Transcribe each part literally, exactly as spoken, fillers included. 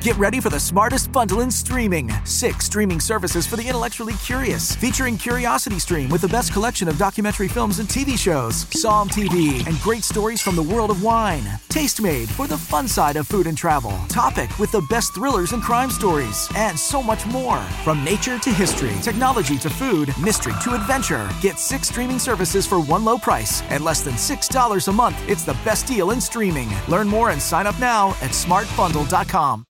Get ready for the smartest bundle in streaming. Six streaming services for the intellectually curious, featuring Curiosity Stream with the best collection of documentary films and T V shows, Psalm T V, and great stories from the world of wine, Tastemade for the fun side of food and travel, Topic with the best thrillers and crime stories, and so much more. From nature to history, technology to food, mystery to adventure. Get six streaming services for one low price at less than six dollars a month. It's the best deal in streaming. Learn more and sign up now at smart bundle dot com.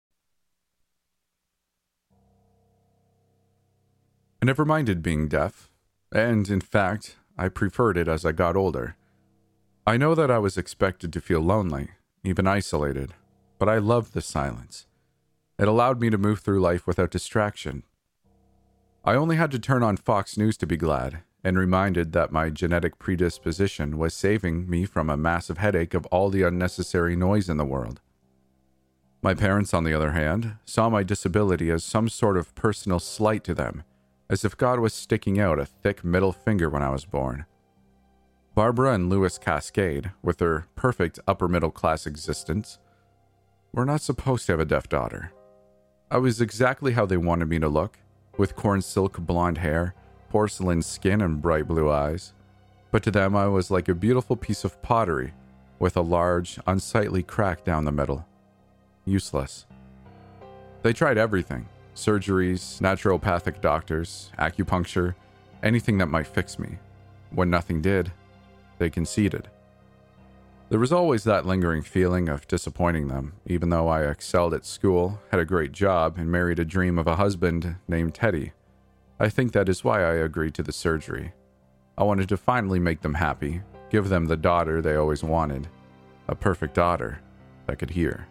I never minded being deaf, and in fact, I preferred it as I got older. I know that I was expected to feel lonely, even isolated, but I loved the silence. It allowed me to move through life without distraction. I only had to turn on Fox News to be glad, and reminded that my genetic predisposition was saving me from a massive headache of all the unnecessary noise in the world. My parents, on the other hand, saw my disability as some sort of personal slight to them, as if God was sticking out a thick middle finger when I was born. Barbara and Louis Cascade, with their perfect upper-middle-class existence, were not supposed to have a deaf daughter. I was exactly how they wanted me to look, with corn silk blonde hair, porcelain skin, and bright blue eyes. But to them I was like a beautiful piece of pottery, with a large, unsightly crack down the middle. Useless. They tried everything. Surgeries, naturopathic doctors, acupuncture, anything that might fix me. When nothing did, they conceded. There was always that lingering feeling of disappointing them, even though I excelled at school, had a great job, and married a dream of a husband named Teddy. I think that is why I agreed to the surgery. I wanted to finally make them happy, give them the daughter they always wanted, a perfect daughter that could hear.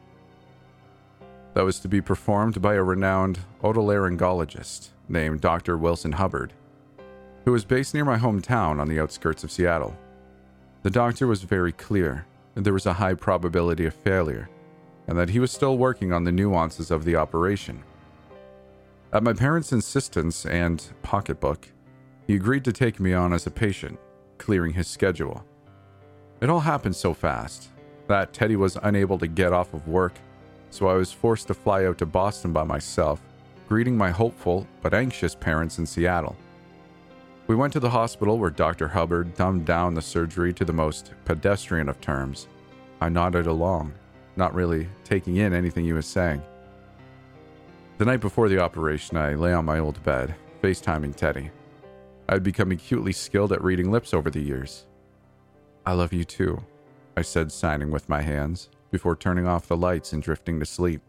That was to be performed by a renowned otolaryngologist named Doctor Wilson Hubbard, who was based near my hometown on the outskirts of Seattle. The doctor was very clear that there was a high probability of failure, and that he was still working on the nuances of the operation. At my parents' insistence and pocketbook, he agreed to take me on as a patient, clearing his schedule. It all happened so fast that Teddy was unable to get off of work, so I was forced to fly out to Boston by myself, greeting my hopeful but anxious parents in Seattle. We went to the hospital where Doctor Hubbard dumbed down the surgery to the most pedestrian of terms. I nodded along, not really taking in anything he was saying. The night before the operation, I lay on my old bed, FaceTiming Teddy. I had become acutely skilled at reading lips over the years. "I love you too," I said, signing with my hands, before turning off the lights and drifting to sleep.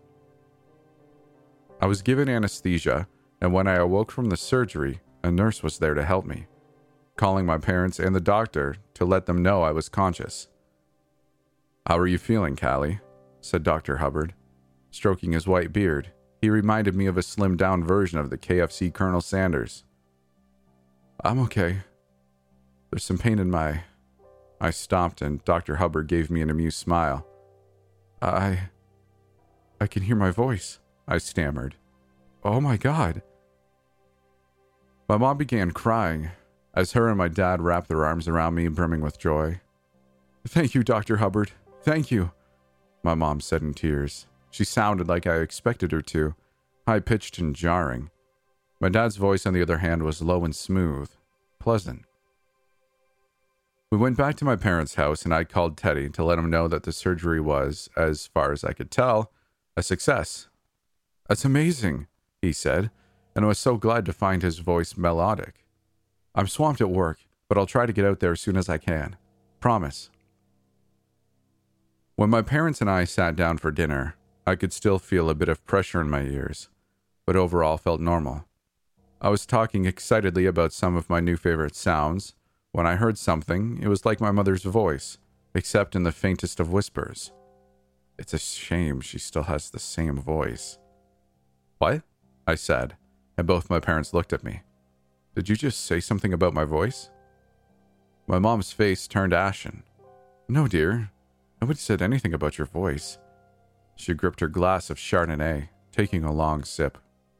I was given anesthesia, and when I awoke from the surgery, a nurse was there to help me, calling my parents and the doctor to let them know I was conscious. "How are you feeling, Callie?" said Doctor Hubbard. Stroking his white beard, he reminded me of a slimmed-down version of the K F C Colonel Sanders. "I'm okay. There's some pain in my..." I stopped, and Doctor Hubbard gave me an amused smile. I... I can hear my voice," I stammered. "Oh my God." My mom began crying, as her and my dad wrapped their arms around me, brimming with joy. "Thank you, Doctor Hubbard. Thank you," my mom said in tears. She sounded like I expected her to, high-pitched and jarring. My dad's voice, on the other hand, was low and smooth, pleasant. We went back to my parents' house, and I called Teddy to let him know that the surgery was, as far as I could tell, a success. "That's amazing," he said, and I was so glad to find his voice melodic. "I'm swamped at work, but I'll try to get out there as soon as I can. Promise." When my parents and I sat down for dinner, I could still feel a bit of pressure in my ears, but overall felt normal. I was talking excitedly about some of my new favorite sounds. When I heard something, it was like my mother's voice, except in the faintest of whispers. It's a shame she still has the same voice. "What?" I said, and both my parents looked at me. "Did you just say something about my voice?" My mom's face turned ashen. "No, dear. Nobody said anything about your voice." She gripped her glass of Chardonnay, taking a long sip.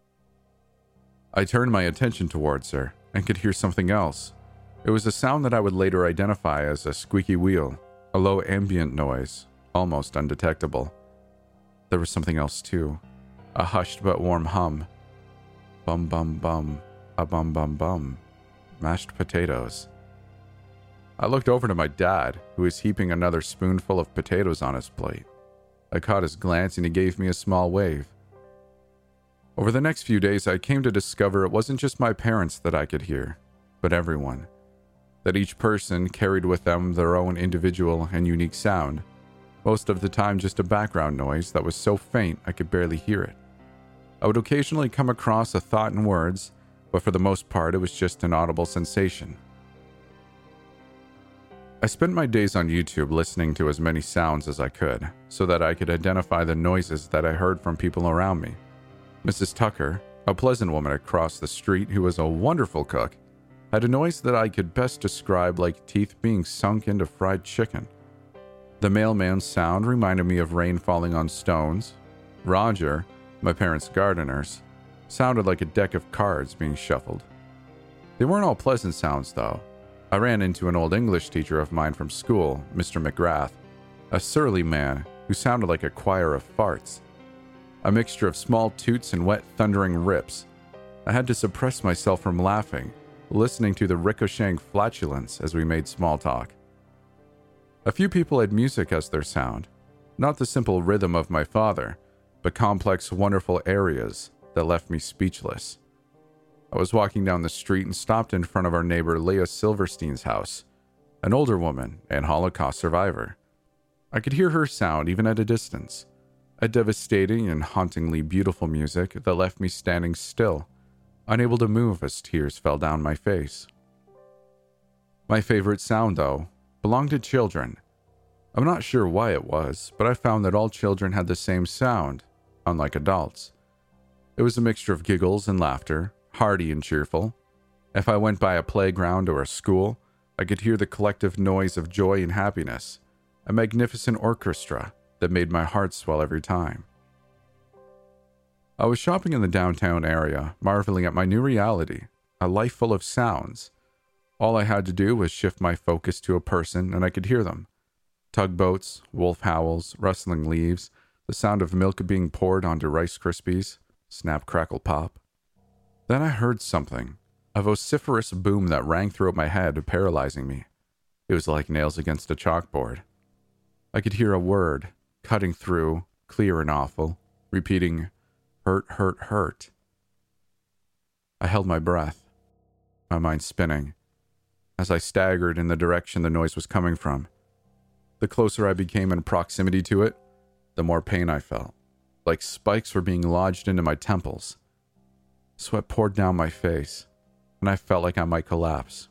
I turned my attention towards her and could hear something else. It was a sound that I would later identify as a squeaky wheel, a low ambient noise, almost undetectable. There was something else too. A hushed but warm hum. Bum bum bum, a bum bum bum. Mashed potatoes. I looked over to my dad, who was heaping another spoonful of potatoes on his plate. I caught his glance and he gave me a small wave. Over the next few days, I came to discover it wasn't just my parents that I could hear, but everyone. That each person carried with them their own individual and unique sound, most of the time just a background noise that was so faint I could barely hear it. I would occasionally come across a thought in words, but for the most part it was just an audible sensation. I spent my days on YouTube listening to as many sounds as I could, so that I could identify the noises that I heard from people around me. Missus Tucker, a pleasant woman across the street who was a wonderful cook, had a noise that I could best describe like teeth being sunk into fried chicken. The mailman's sound reminded me of rain falling on stones. Roger, my parents' gardeners, sounded like a deck of cards being shuffled. They weren't all pleasant sounds, though. I ran into an old English teacher of mine from school, Mister McGrath, a surly man who sounded like a choir of farts. A mixture of small toots and wet thundering rips. I had to suppress myself from laughing, listening to the ricocheting flatulence as we made small talk. A few people had music as their sound, not the simple rhythm of my father, but complex, wonderful arias that left me speechless. I was walking down the street and stopped in front of our neighbor Leah Silverstein's house, an older woman and Holocaust survivor. I could hear her sound even at a distance, a devastating and hauntingly beautiful music that left me standing still, unable to move as tears fell down my face. My favorite sound, though, belonged to children. I'm not sure why it was, but I found that all children had the same sound, unlike adults. It was a mixture of giggles and laughter, hearty and cheerful. If I went by a playground or a school, I could hear the collective noise of joy and happiness, a magnificent orchestra that made my heart swell every time. I was shopping in the downtown area, marveling at my new reality, a life full of sounds. All I had to do was shift my focus to a person and I could hear them. Tugboats, wolf howls, rustling leaves, the sound of milk being poured onto Rice Krispies, snap, crackle, pop. Then I heard something, a vociferous boom that rang throughout my head, paralyzing me. It was like nails against a chalkboard. I could hear a word, cutting through, clear and awful, repeating, hurt, hurt, hurt. I held my breath, my mind spinning, as I staggered in the direction the noise was coming from. The closer I became in proximity to it, the more pain I felt, like spikes were being lodged into my temples. Sweat poured down my face, and I felt like I might collapse.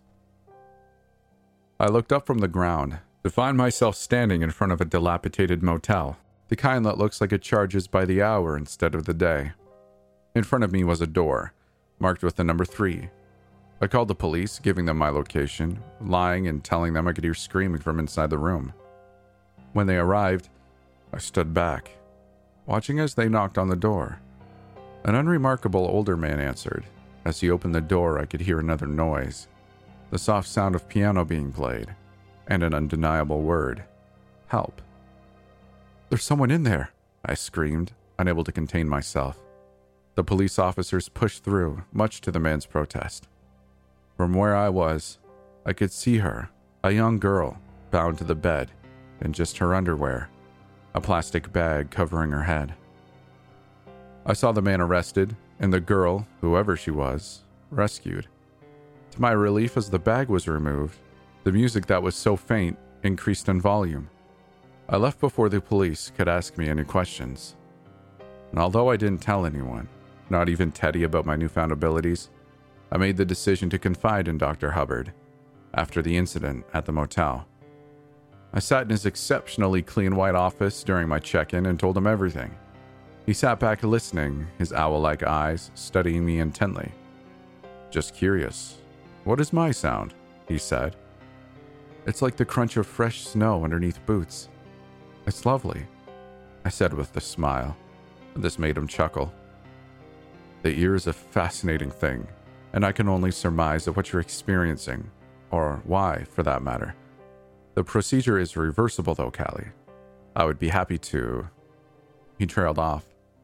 I looked up from the ground to find myself standing in front of a dilapidated motel, the kind that looks like it charges by the hour instead of the day. In front of me was a door, marked with the number three. I called the police, giving them my location, lying and telling them I could hear screaming from inside the room. When they arrived, I stood back, watching as they knocked on the door. An unremarkable older man answered. As he opened the door, I could hear another noise, the soft sound of piano being played, and an undeniable word, help. "There's someone in there," I screamed, unable to contain myself. The police officers pushed through, much to the man's protest. From where I was, I could see her, a young girl, bound to the bed, in just her underwear, a plastic bag covering her head. I saw the man arrested, and the girl, whoever she was, rescued. To my relief, as the bag was removed, the music that was so faint increased in volume. I left before the police could ask me any questions. And although I didn't tell anyone, not even Teddy, about my newfound abilities, I made the decision to confide in Doctor Hubbard after the incident at the motel. I sat in his exceptionally clean white office during my check-in and told him everything. He sat back listening, his owl-like eyes studying me intently. "Just curious, what is my sound?" he said. "It's like the crunch of fresh snow underneath boots. It's lovely," I said with a smile. This made him chuckle. "The ear is a fascinating thing, and I can only surmise at what you're experiencing, or why, for that matter. The procedure is reversible, though, Callie. I would be happy to..." He trailed off.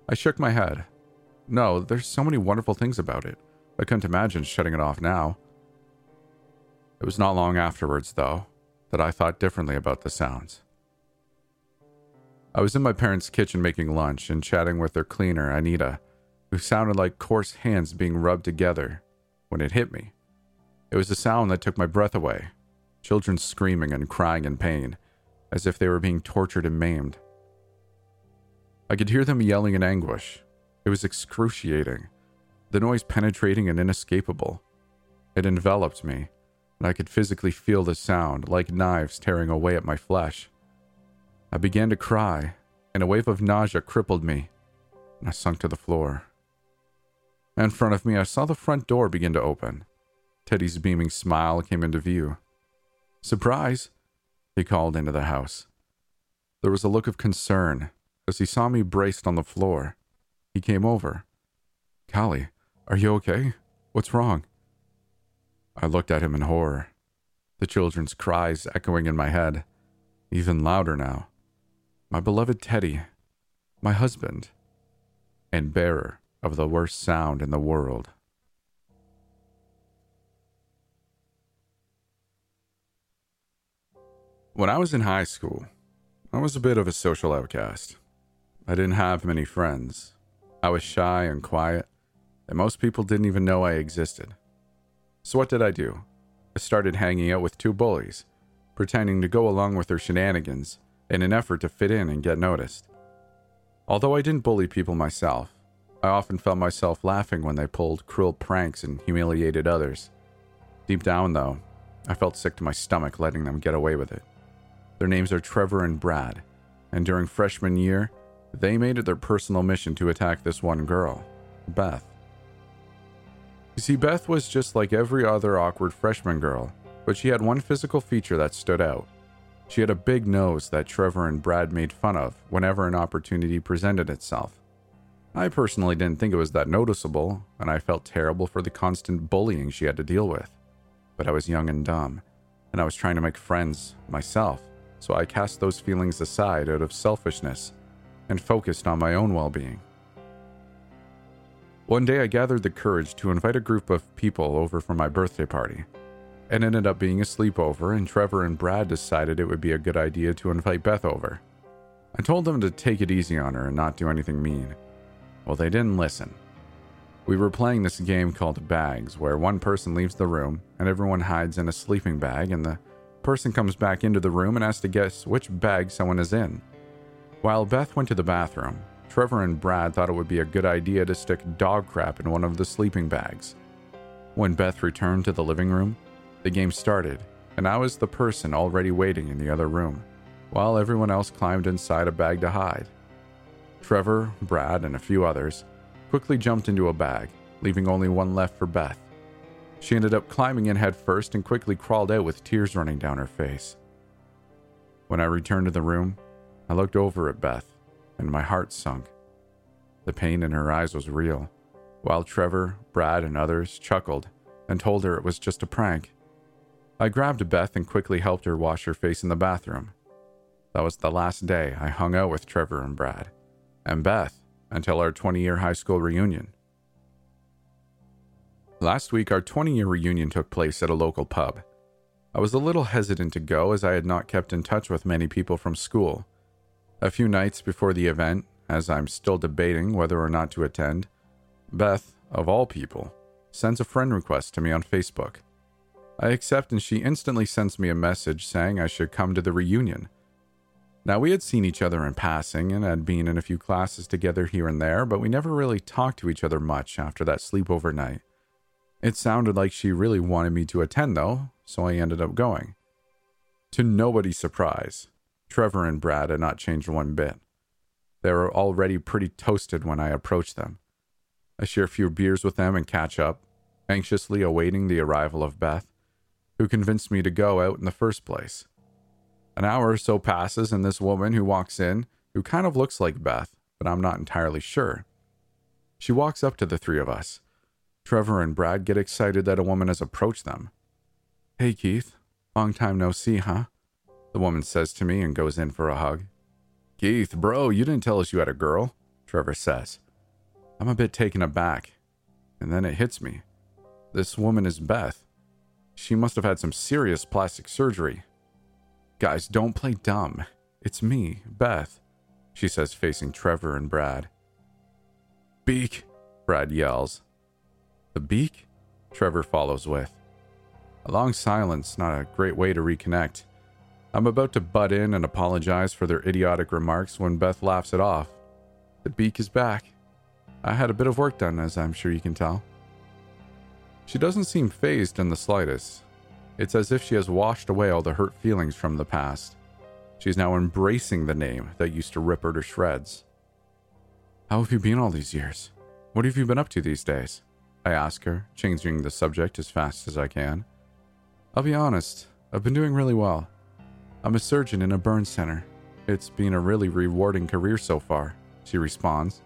I shook my head. No, there's so many wonderful things about it. I couldn't imagine shutting it off now. It was not long afterwards, though, that I thought differently about the sounds. I was in my parents' kitchen making lunch and chatting with their cleaner, Anita, who sounded like coarse hands being rubbed together, when it hit me. It was a sound that took my breath away. Children screaming and crying in pain, as if they were being tortured and maimed. I could hear them yelling in anguish. It was excruciating, the noise penetrating and inescapable. It enveloped me, and I could physically feel the sound, like knives tearing away at my flesh. I began to cry, and a wave of nausea crippled me, and I sunk to the floor. In front of me, I saw the front door begin to open. Teddy's beaming smile came into view. "Surprise!" he called into the house. There was a look of concern as he saw me braced on the floor. He came over. "Callie, are you okay? What's wrong?" I looked at him in horror, the children's cries echoing in my head, even louder now. My beloved Teddy, my husband, and bearer of the worst sound in the world. When I was in high school, I was a bit of a social outcast. I didn't have many friends. I was shy and quiet, and most people didn't even know I existed. So what did I do? I started hanging out with two bullies, pretending to go along with their shenanigans in an effort to fit in and get noticed. Although I didn't bully people myself, I often felt myself laughing when they pulled cruel pranks and humiliated others. Deep down, though, I felt sick to my stomach letting them get away with it. Their names are Trevor and Brad, and during freshman year, they made it their personal mission to attack this one girl, Beth. You see, Beth was just like every other awkward freshman girl, but she had one physical feature that stood out. She had a big nose that Trevor and Brad made fun of whenever an opportunity presented itself. I personally didn't think it was that noticeable, and I felt terrible for the constant bullying she had to deal with. But I was young and dumb, and I was trying to make friends myself, so I cast those feelings aside out of selfishness and focused on my own well-being. One day I gathered the courage to invite a group of people over for my birthday party. It ended up being a sleepover, and Trevor and Brad decided it would be a good idea to invite Beth over. I told them to take it easy on her and not do anything mean. Well, they didn't listen. We were playing this game called Bags, where one person leaves the room and everyone hides in a sleeping bag, and the person comes back into the room and has to guess which bag someone is in. While Beth went to the bathroom, Trevor and Brad thought it would be a good idea to stick dog crap in one of the sleeping bags. When Beth returned to the living room, the game started, and I was the person already waiting in the other room, while everyone else climbed inside a bag to hide. Trevor, Brad, and a few others quickly jumped into a bag, leaving only one left for Beth. She ended up climbing in head first and quickly crawled out with tears running down her face. When I returned to the room, I looked over at Beth, and my heart sunk. The pain in her eyes was real, while Trevor, Brad, and others chuckled and told her it was just a prank. I grabbed Beth and quickly helped her wash her face in the bathroom. That was the last day I hung out with Trevor and Brad, and Beth, until our twenty-year high school reunion. Last week, our twenty-year reunion took place at a local pub. I was a little hesitant to go as I had not kept in touch with many people from school. A few nights before the event, as I'm still debating whether or not to attend, Beth, of all people, sends a friend request to me on Facebook. I accept, and she instantly sends me a message saying I should come to the reunion. Now, we had seen each other in passing and had been in a few classes together here and there, but we never really talked to each other much after that sleepover night. It sounded like she really wanted me to attend, though, so I ended up going. To nobody's surprise, Trevor and Brad had not changed one bit. They were already pretty toasted when I approached them. I share a few beers with them and catch up, anxiously awaiting the arrival of Beth, who convinced me to go out in the first place. An hour or so passes, and this woman who walks in, who kind of looks like Beth, but I'm not entirely sure. She walks up to the three of us. Trevor and Brad get excited that a woman has approached them. "Hey, Keith. Long time no see, huh?" The woman says to me and goes in for a hug. "Keith, bro, you didn't tell us you had a girl. Trevor says. I'm a bit taken aback, and then it hits me. This woman is Beth. She must have had some serious plastic surgery. Guys, don't play dumb. It's me, Beth, she says, facing Trevor and Brad. Beak, Brad yells. The beak? Trevor follows with. A long silence, not a great way to reconnect. I'm about to butt in and apologize for their idiotic remarks when Beth laughs it off. The beak is back. I had a bit of work done, as I'm sure you can tell. She doesn't seem fazed in the slightest. It's as if she has washed away all the hurt feelings from the past. She's now embracing the name that used to rip her to shreds. How have you been all these years? What have you been up to these days? I ask her, changing the subject as fast as I can. I'll be honest, I've been doing really well. I'm a surgeon in a burn center. It's been a really rewarding career so far, she responds.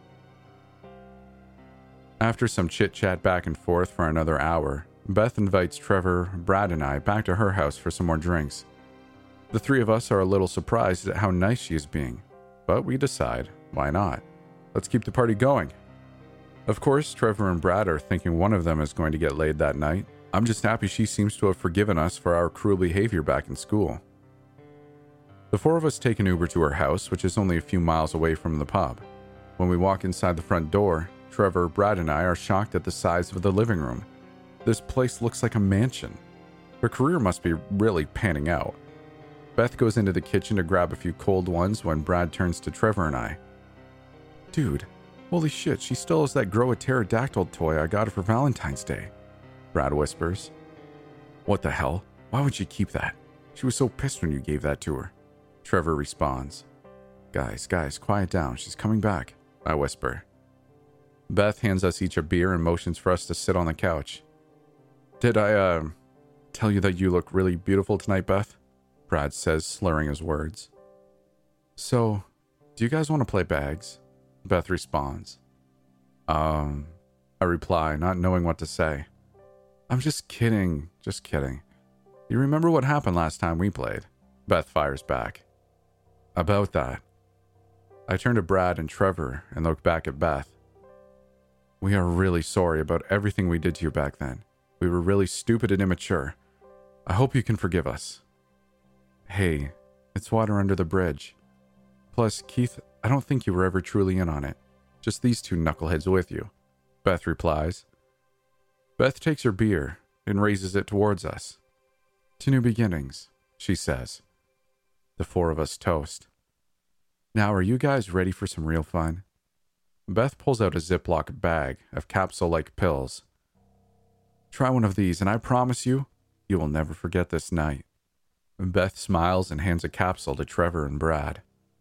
After some chit-chat back and forth for another hour, Beth invites Trevor, Brad, and I back to her house for some more drinks. The three of us are a little surprised at how nice she is being, but we decide, why not? Let's keep the party going. Of course, Trevor and Brad are thinking one of them is going to get laid that night. I'm just happy she seems to have forgiven us for our cruel behavior back in school. The four of us take an Uber to her house, which is only a few miles away from the pub. When we walk inside the front door, Trevor, Brad, and I are shocked at the size of the living room. This place looks like a mansion. Her career must be really panning out. Beth goes into the kitchen to grab a few cold ones when Brad turns to Trevor and I. Dude, holy shit, she still has that Grow a Pterodactyl toy I got her for Valentine's Day, Brad whispers. What the hell? Why would she keep that? She was so pissed when you gave that to her, Trevor responds. Guys, guys, quiet down. She's coming back, I whisper. Beth hands us each a beer and motions for us to sit on the couch. Did I, uh, tell you that you look really beautiful tonight, Beth? Brad says, slurring his words. So, do you guys want to play bags? Beth responds. Um, I reply, not knowing what to say. I'm just kidding, just kidding. You remember what happened last time we played? Beth fires back. About that. I turn to Brad and Trevor and look back at Beth. We are really sorry about everything we did to you back then. We were really stupid and immature. I hope you can forgive us. Hey, it's water under the bridge. Plus, Keith, I don't think you were ever truly in on it. Just these two knuckleheads with you, Beth replies. Beth takes her beer and raises it towards us. To new beginnings, she says. The four of us toast. Now, are you guys ready for some real fun? Beth pulls out a Ziploc bag of capsule-like pills. Try one of these, and I promise you, you will never forget this night. Beth smiles and hands a capsule to Trevor and Brad.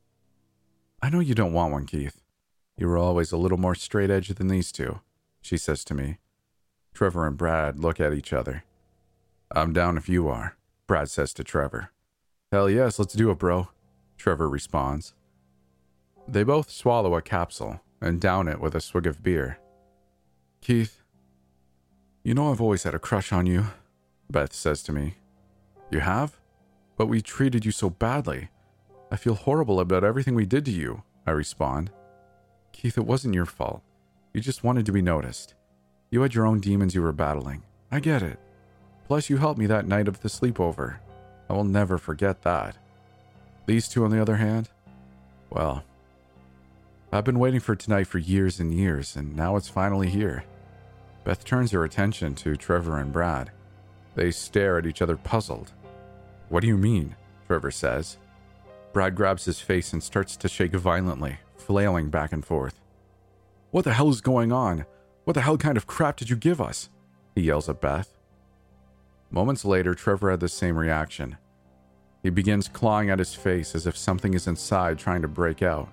I know you don't want one, Keith. You were always a little more straight-edged than these two, she says to me. Trevor and Brad look at each other. I'm down if you are, Brad says to Trevor. Hell yes, let's do it, bro, Trevor responds. They both swallow a capsule and down it with a swig of beer. Keith, you know I've always had a crush on you, Beth says to me. You have? But we treated you so badly. I feel horrible about everything we did to you, I respond. Keith, it wasn't your fault. You just wanted to be noticed. You had your own demons you were battling. I get it. Plus, you helped me that night of the sleepover. I will never forget that. These two, on the other hand, well, I've been waiting for tonight for years and years, and now it's finally here. Beth turns her attention to Trevor and Brad. They stare at each other puzzled. What do you mean? Trevor says. Brad grabs his face and starts to shake violently, flailing back and forth. What the hell is going on? What the hell kind of crap did you give us? He yells at Beth. Moments later, Trevor had the same reaction. He begins clawing at his face as if something is inside trying to break out.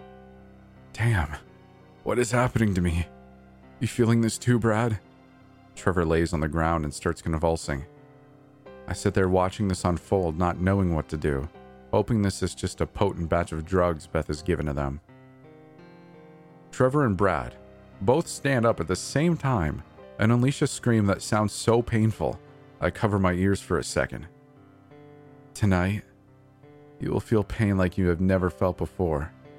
Damn, what is happening to me? You feeling this too, Brad? Trevor lays on the ground and starts convulsing. I sit there watching this unfold, not knowing what to do, hoping this is just a potent batch of drugs Beth has given to them. Trevor and Brad both stand up at the same time and unleash a scream that sounds so painful, I cover my ears for a second. Tonight, you will feel pain like you have never felt before,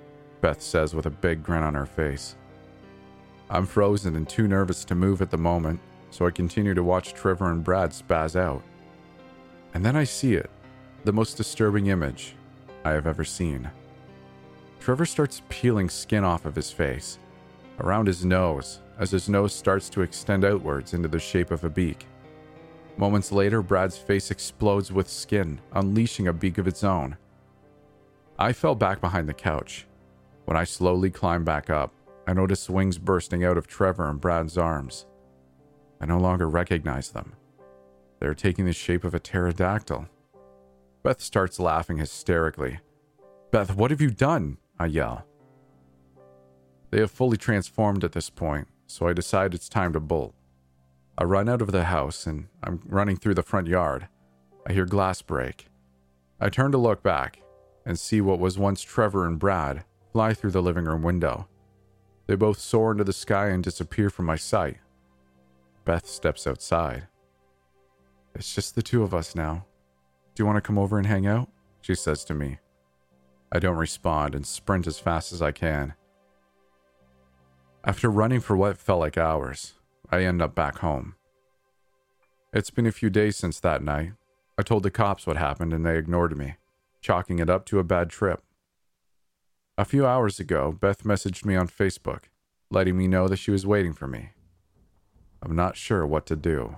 Beth says with a big grin on her face. I'm frozen and too nervous to move at the moment, so I continue to watch Trevor and Brad spaz out. And then I see it, the most disturbing image I have ever seen. Trevor starts peeling skin off of his face, around his nose, as his nose starts to extend outwards into the shape of a beak. Moments later, Brad's face explodes with skin, unleashing a beak of its own. I fell back behind the couch. When I slowly climbed back up, I noticed wings bursting out of Trevor and Brad's arms. I no longer recognize them. They are taking the shape of a pterodactyl. Beth starts laughing hysterically. Beth, what have you done? I yell. They have fully transformed at this point, so I decide it's time to bolt. I run out of the house and I'm running through the front yard. I hear glass break. I turn to look back and see what was once Trevor and Brad fly through the living room window. They both soar into the sky and disappear from my sight. Beth steps outside. It's just the two of us now. Do you want to come over and hang out? She says to me. I don't respond and sprint as fast as I can. After running for what felt like hours, I end up back home. It's been a few days since that night. I told the cops what happened and they ignored me, chalking it up to a bad trip. A few hours ago, Beth messaged me on Facebook, letting me know that she was waiting for me. I'm not sure what to do.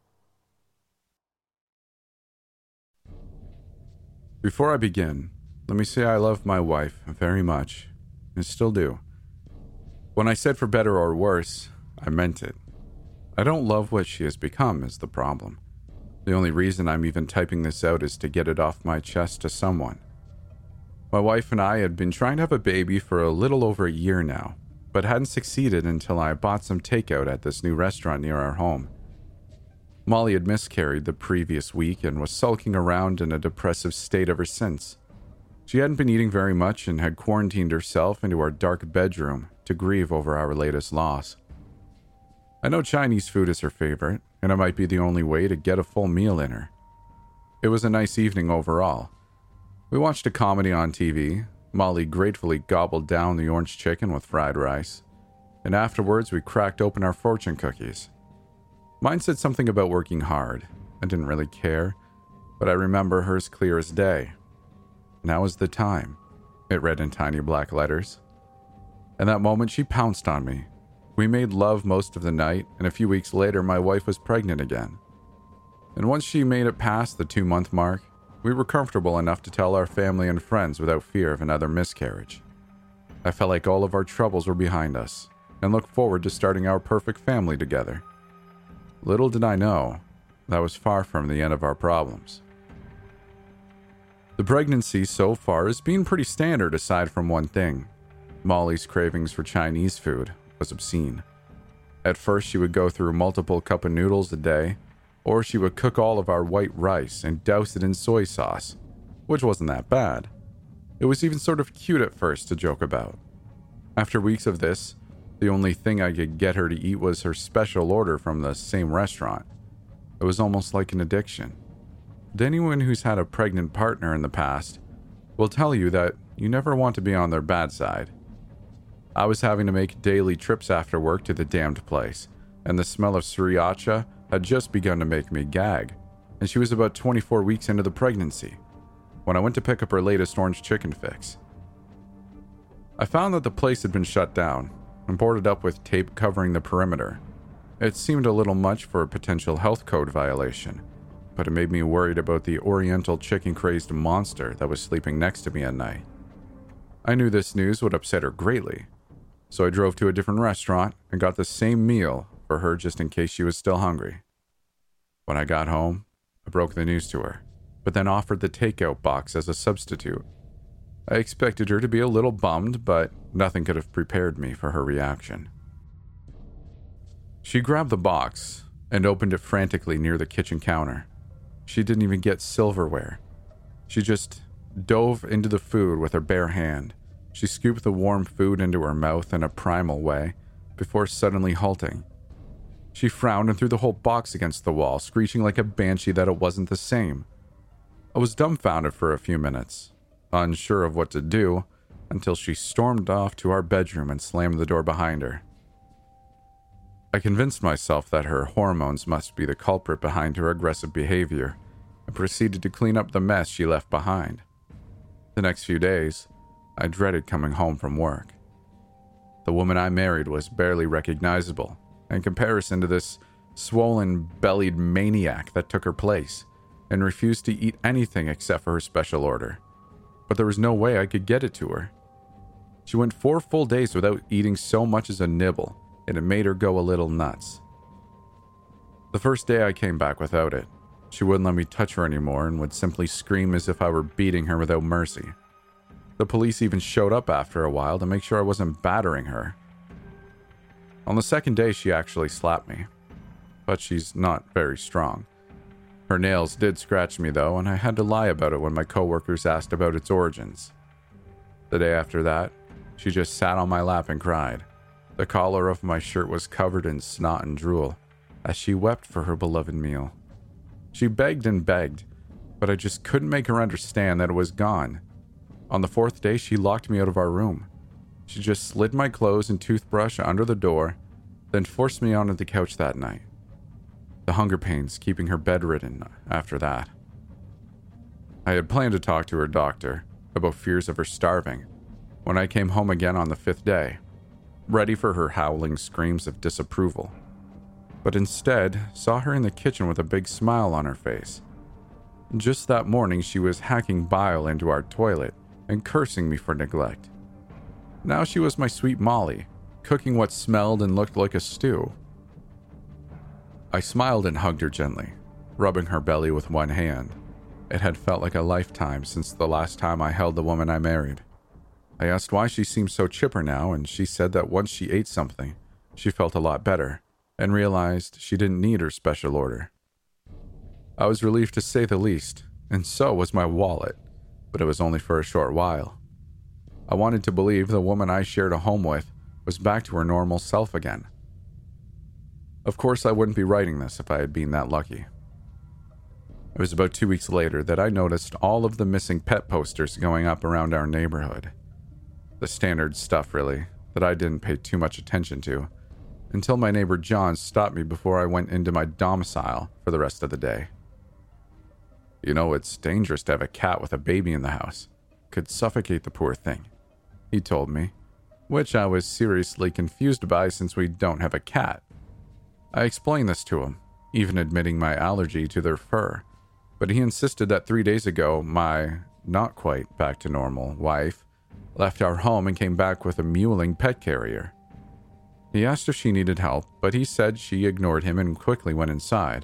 Before I begin, let me say I love my wife very much, and still do. When I said for better or worse, I meant it. I don't love what she has become is the problem. The only reason I'm even typing this out is to get it off my chest to someone. My wife and I had been trying to have a baby for a little over a year now, but hadn't succeeded until I bought some takeout at this new restaurant near our home. Molly had miscarried the previous week and was sulking around in a depressive state ever since. She hadn't been eating very much and had quarantined herself into our dark bedroom to grieve over our latest loss. I know Chinese food is her favorite, and it might be the only way to get a full meal in her. It was a nice evening overall. We watched a comedy on T V. Molly gratefully gobbled down the orange chicken with fried rice, and afterwards we cracked open our fortune cookies. Mine said something about working hard. I didn't really care, but I remember hers clear as day. Now is the time, it read in tiny black letters. In that moment, she pounced on me. We made love most of the night, and a few weeks later, my wife was pregnant again. And once she made it past the two-month mark, we were comfortable enough to tell our family and friends without fear of another miscarriage. I felt like all of our troubles were behind us, and looked forward to starting our perfect family together. Little did I know, that was far from the end of our problems. The pregnancy so far has been pretty standard aside from one thing. Molly's cravings for Chinese food was obscene. At first, she would go through multiple cup of noodles a day, or she would cook all of our white rice and douse it in soy sauce, which wasn't that bad. It was even sort of cute at first to joke about. After weeks of this, the only thing I could get her to eat was her special order from the same restaurant. It was almost like an addiction. But anyone who's had a pregnant partner in the past will tell you that you never want to be on their bad side. I was having to make daily trips after work to the damned place, and the smell of sriracha had just begun to make me gag, and she was about twenty-four weeks into the pregnancy when I went to pick up her latest orange chicken fix. I found that the place had been shut down and boarded up with tape covering the perimeter. It seemed a little much for a potential health code violation, but it made me worried about the oriental chicken-crazed monster that was sleeping next to me at night. I knew this news would upset her greatly, so I drove to a different restaurant and got the same meal for her just in case she was still hungry. When I got home, I broke the news to her, but then offered the takeout box as a substitute. I expected her to be a little bummed, but nothing could have prepared me for her reaction. She grabbed the box and opened it frantically near the kitchen counter. She didn't even get silverware. She just dove into the food with her bare hand. She scooped the warm food into her mouth in a primal way before suddenly halting. She frowned and threw the whole box against the wall, screeching like a banshee that it wasn't the same. I was dumbfounded for a few minutes, unsure of what to do, until she stormed off to our bedroom and slammed the door behind her. I convinced myself that her hormones must be the culprit behind her aggressive behavior and proceeded to clean up the mess she left behind. The next few days, I dreaded coming home from work. The woman I married was barely recognizable in comparison to this swollen-bellied maniac that took her place and refused to eat anything except for her special order. But there was no way I could get it to her. She went four full days without eating so much as a nibble, and it made her go a little nuts. The first day I came back without it, she wouldn't let me touch her anymore and would simply scream as if I were beating her without mercy. The police even showed up after a while to make sure I wasn't battering her. On the second day, she actually slapped me, but she's not very strong. Her nails did scratch me though, and I had to lie about it when my coworkers asked about its origins. The day after that, she just sat on my lap and cried. The collar of my shirt was covered in snot and drool, as she wept for her beloved meal. She begged and begged, but I just couldn't make her understand that it was gone. On the fourth day, she locked me out of our room. She just slid my clothes and toothbrush under the door, then forced me onto the couch that night. The hunger pains keeping her bedridden after that. I had planned to talk to her doctor about fears of her starving when I came home again on the fifth day, ready for her howling screams of disapproval, but instead saw her in the kitchen with a big smile on her face. Just that morning, she was hacking bile into our toilet and cursing me for neglect. Now she was my sweet Molly, cooking what smelled and looked like a stew. I smiled and hugged her gently, rubbing her belly with one hand. It had felt like a lifetime since the last time I held the woman I married. I asked why she seemed so chipper now, and she said that once she ate something, she felt a lot better, and realized she didn't need her special order. I was relieved to say the least, and so was my wallet, but it was only for a short while. I wanted to believe the woman I shared a home with was back to her normal self again. Of course, I wouldn't be writing this if I had been that lucky. It was about two weeks later that I noticed all of the missing pet posters going up around our neighborhood. The standard stuff, really, that I didn't pay too much attention to, until my neighbor John stopped me before I went into my domicile for the rest of the day. "You know, it's dangerous to have a cat with a baby in the house. Could suffocate the poor thing," he told me, which I was seriously confused by since we don't have a cat. I explained this to him, even admitting my allergy to their fur, but he insisted that three days ago, my not quite back to normal wife left our home and came back with a mewling pet carrier. He asked if she needed help, but he said she ignored him and quickly went inside.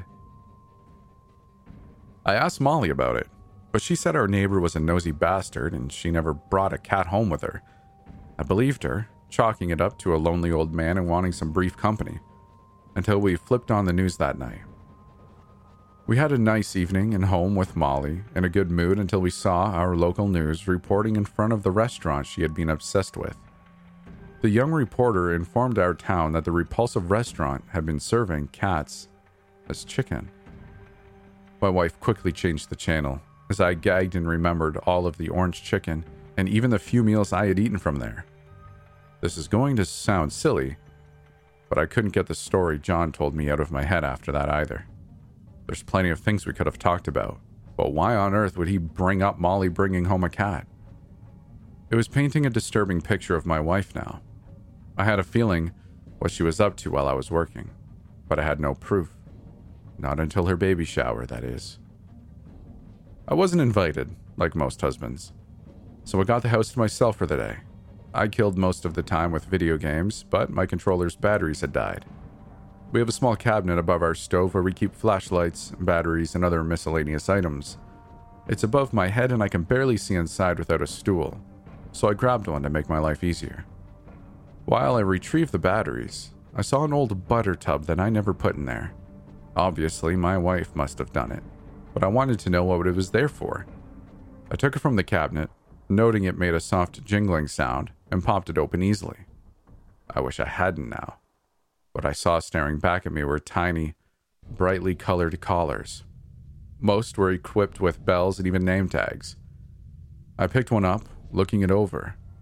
I asked Molly about it, but she said our neighbor was a nosy bastard and she never brought a cat home with her. I believed her, chalking it up to a lonely old man and wanting some brief company, until we flipped on the news that night. We had a nice evening and home with Molly, in a good mood until we saw our local news reporting in front of the restaurant she had been obsessed with. The young reporter informed our town that the repulsive restaurant had been serving cats as chicken. My wife quickly changed the channel, as I gagged and remembered all of the orange chicken and even the few meals I had eaten from there. This is going to sound silly, but I couldn't get the story John told me out of my head after that either. There's plenty of things we could have talked about, but why on earth would he bring up Molly bringing home a cat? It was painting a disturbing picture of my wife now. I had a feeling what she was up to while I was working, but I had no proof. Not until her baby shower, that is. I wasn't invited, like most husbands, so I got the house to myself for the day. I killed most of the time with video games, but my controller's batteries had died. We have a small cabinet above our stove where we keep flashlights, batteries, and other miscellaneous items. It's above my head and I can barely see inside without a stool, so I grabbed one to make my life easier. While I retrieved the batteries, I saw an old butter tub that I never put in there. Obviously, my wife must have done it, but I wanted to know what it was there for. I took it from the cabinet, noting it made a soft jingling sound, and popped it open easily. I wish I hadn't now. What I saw staring back at me were tiny, brightly colored collars. Most were equipped with bells and even name tags. I picked one up, looking it over.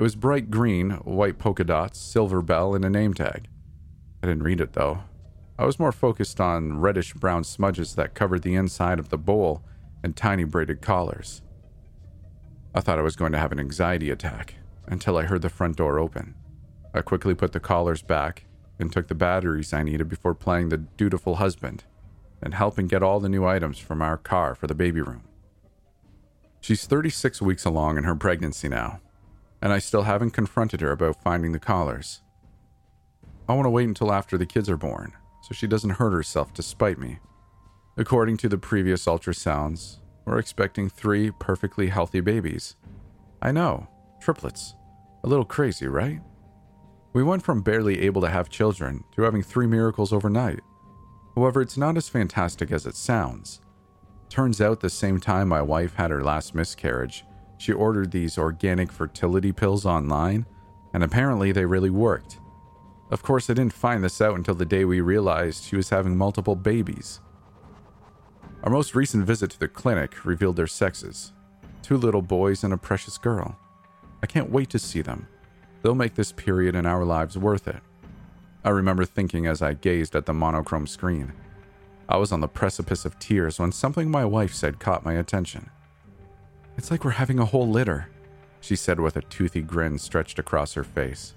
It was bright green, white polka dots, silver bell, and a name tag. I didn't read it though. I was more focused on reddish brown smudges that covered the inside of the bowl and tiny braided collars. I thought I was going to have an anxiety attack until I heard the front door open. I quickly put the collars back and took the batteries I needed before playing the dutiful husband and helping get all the new items from our car for the baby room. She's thirty-six weeks along in her pregnancy now, and I still haven't confronted her about finding the collars. I want to wait until after the kids are born, so she doesn't hurt herself to spite me. According to the previous ultrasounds, we're expecting three perfectly healthy babies. I know, triplets. A little crazy, right? We went from barely able to have children to having three miracles overnight. However, it's not as fantastic as it sounds. Turns out the same time my wife had her last miscarriage, she ordered these organic fertility pills online, and apparently they really worked. Of course, I didn't find this out until the day we realized she was having multiple babies. Our most recent visit to the clinic revealed their sexes. Two little boys and a precious girl. I can't wait to see them. They'll make this period in our lives worth it. I remember thinking as I gazed at the monochrome screen. I was on the precipice of tears when something my wife said caught my attention. "It's like we're having a whole litter," she said with a toothy grin stretched across her face.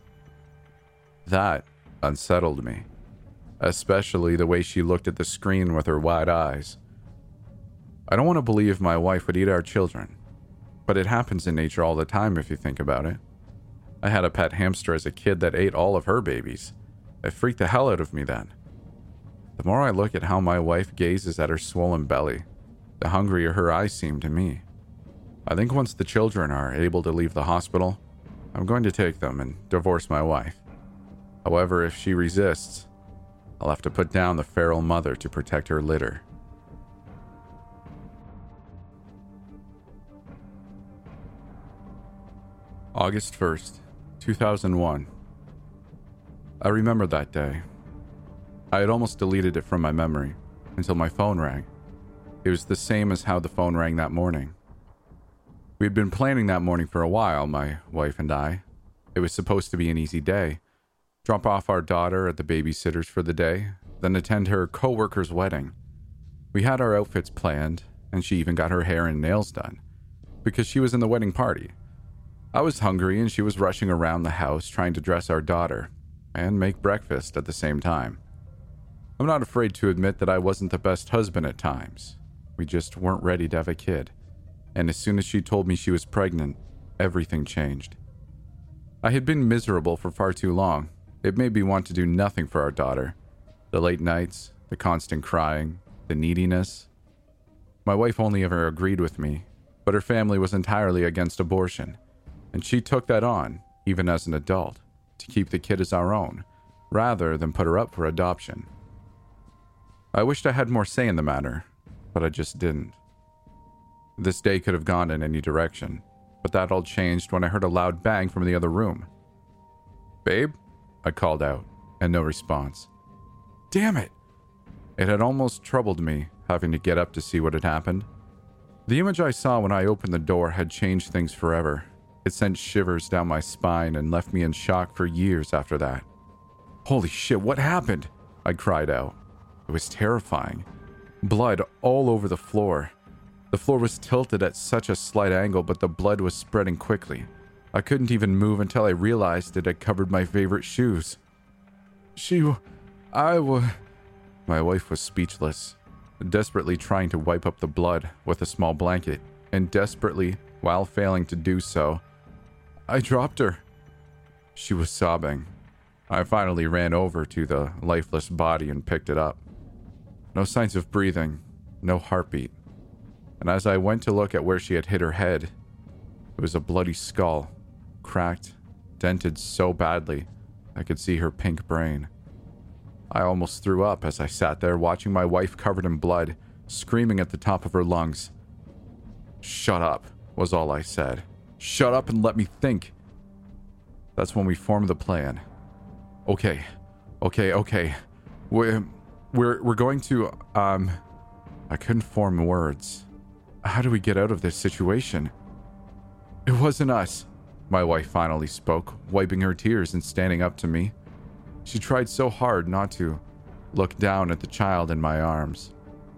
That unsettled me, especially the way she looked at the screen with her wide eyes. I don't want to believe my wife would eat our children, but it happens in nature all the time if you think about it. I had a pet hamster as a kid that ate all of her babies. It freaked the hell out of me then. The more I look at how my wife gazes at her swollen belly, the hungrier her eyes seem to me. I think once the children are able to leave the hospital, I'm going to take them and divorce my wife. However, if she resists, I'll have to put down the feral mother to protect her litter. August first, two thousand one. I remember that day. I had almost deleted it from my memory until my phone rang. It was the same as how the phone rang that morning. We had been planning that morning for a while, my wife and I. It was supposed to be an easy day. Drop off our daughter at the babysitter's for the day, then attend her co-worker's wedding. We had our outfits planned, and she even got her hair and nails done, because she was in the wedding party. I was hungry and she was rushing around the house trying to dress our daughter and make breakfast at the same time. I'm not afraid to admit that I wasn't the best husband at times. We just weren't ready to have a kid. And as soon as she told me she was pregnant, everything changed. I had been miserable for far too long. It made me want to do nothing for our daughter. The late nights, the constant crying, the neediness. My wife only ever agreed with me, but her family was entirely against abortion. And she took that on, even as an adult, to keep the kid as our own, rather than put her up for adoption. I wished I had more say in the matter, but I just didn't. This day could have gone in any direction, but that all changed when I heard a loud bang from the other room. "Babe?" I called out, and no response. Damn it! It had almost troubled me, having to get up to see what had happened. The image I saw when I opened the door had changed things forever. It sent shivers down my spine and left me in shock for years after that. "Holy shit, what happened?" I cried out. It was terrifying. Blood all over the floor. The floor was tilted at such a slight angle, but the blood was spreading quickly. I couldn't even move until I realized it had covered my favorite shoes. She... I w... My wife was speechless, desperately trying to wipe up the blood with a small blanket, and desperately, while failing to do so, I dropped her. She was sobbing. I finally ran over to the lifeless body and picked it up. No signs of breathing, no heartbeat. And as I went to look at where she had hit her head, it was a bloody skull, cracked, dented so badly I could see her pink brain. I almost threw up as I sat there watching my wife covered in blood, screaming at the top of her lungs. "Shut up," was all I said. "Shut up and let me think." That's when we formed the plan. Okay, okay, okay. We're, we're, we're going to, um... I couldn't form words. How do we get out of this situation? It wasn't us. My wife finally spoke, wiping her tears and standing up to me. She tried so hard not to look down at the child in my arms.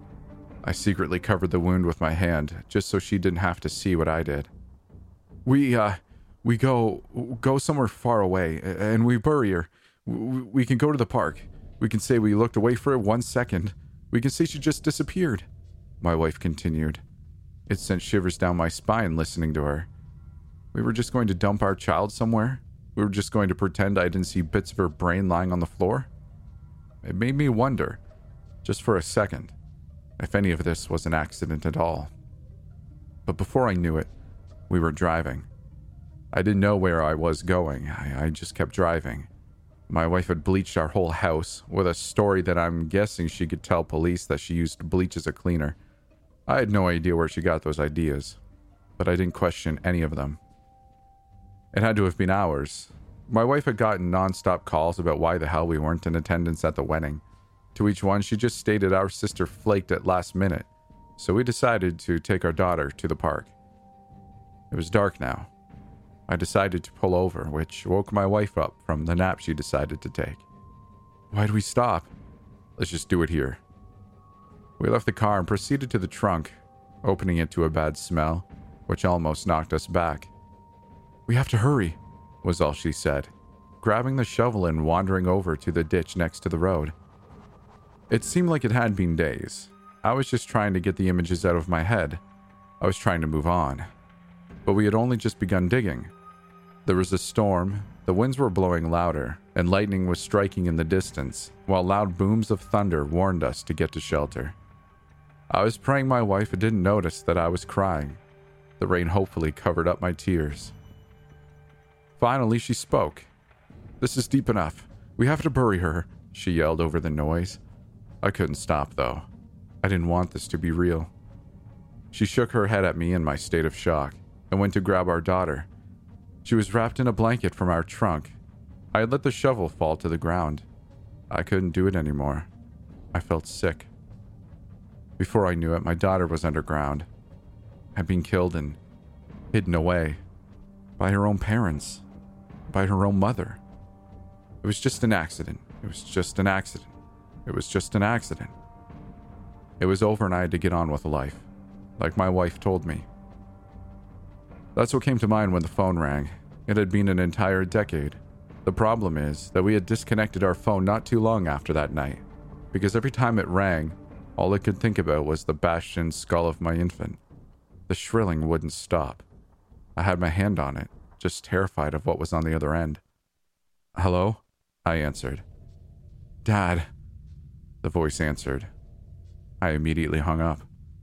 I secretly covered the wound with my hand, just so she didn't have to see what I did. We, uh, we go, go somewhere far away, and we bury her. We can go to the park. We can say we looked away for it one second. We can say she just disappeared, my wife continued. It sent shivers down my spine listening to her. We were just going to dump our child somewhere? We were just going to pretend I didn't see bits of her brain lying on the floor? It made me wonder, just for a second, if any of this was an accident at all. But before I knew it, we were driving. I didn't know where I was going. I, I just kept driving. My wife had bleached our whole house with a story that I'm guessing she could tell police that she used bleach as a cleaner. I had no idea where she got those ideas, but I didn't question any of them. It had to have been hours. My wife had gotten non-stop calls about why the hell we weren't in attendance at the wedding. To each one, she just stated our sister flaked at last minute, so we decided to take our daughter to the park. It was dark now. I decided to pull over, which woke my wife up from the nap she decided to take. Why'd we stop? Let's just do it here. We left the car and proceeded to the trunk, opening it to a bad smell, which almost knocked us back. We have to hurry, was all she said, grabbing the shovel and wandering over to the ditch next to the road. It seemed like it had been days. I was just trying to get the images out of my head. I was trying to move on. But we had only just begun digging. There was a storm, the winds were blowing louder, and lightning was striking in the distance, while loud booms of thunder warned us to get to shelter. I was praying my wife didn't notice that I was crying. The rain hopefully covered up my tears. Finally, she spoke. This is deep enough. We have to bury her, she yelled over the noise. I couldn't stop, though. I didn't want this to be real. She shook her head at me in my state of shock and went to grab our daughter. She was wrapped in a blanket from our trunk. I had let the shovel fall to the ground. I couldn't do it anymore. I felt sick. Before I knew it, my daughter was underground, had been killed and hidden away by her own parents, by her own mother. It was just an accident. It was just an accident. It was just an accident. It was over and I had to get on with life, like my wife told me. That's what came to mind when the phone rang. It had been an entire decade. The problem is that we had disconnected our phone not too long after that night, because every time it rang, all I could think about was the bashed-in skull of my infant. The shrilling wouldn't stop. I had my hand on it, just terrified of what was on the other end. Hello? I answered. Dad, the voice answered. I immediately hung up.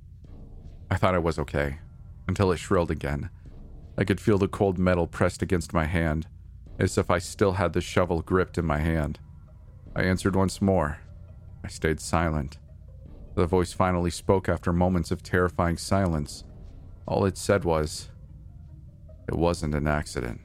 I thought I was okay, until it shrilled again. I could feel the cold metal pressed against my hand, as if I still had the shovel gripped in my hand. I answered once more. I stayed silent. The voice finally spoke after moments of terrifying silence. All it said was, "It wasn't an accident."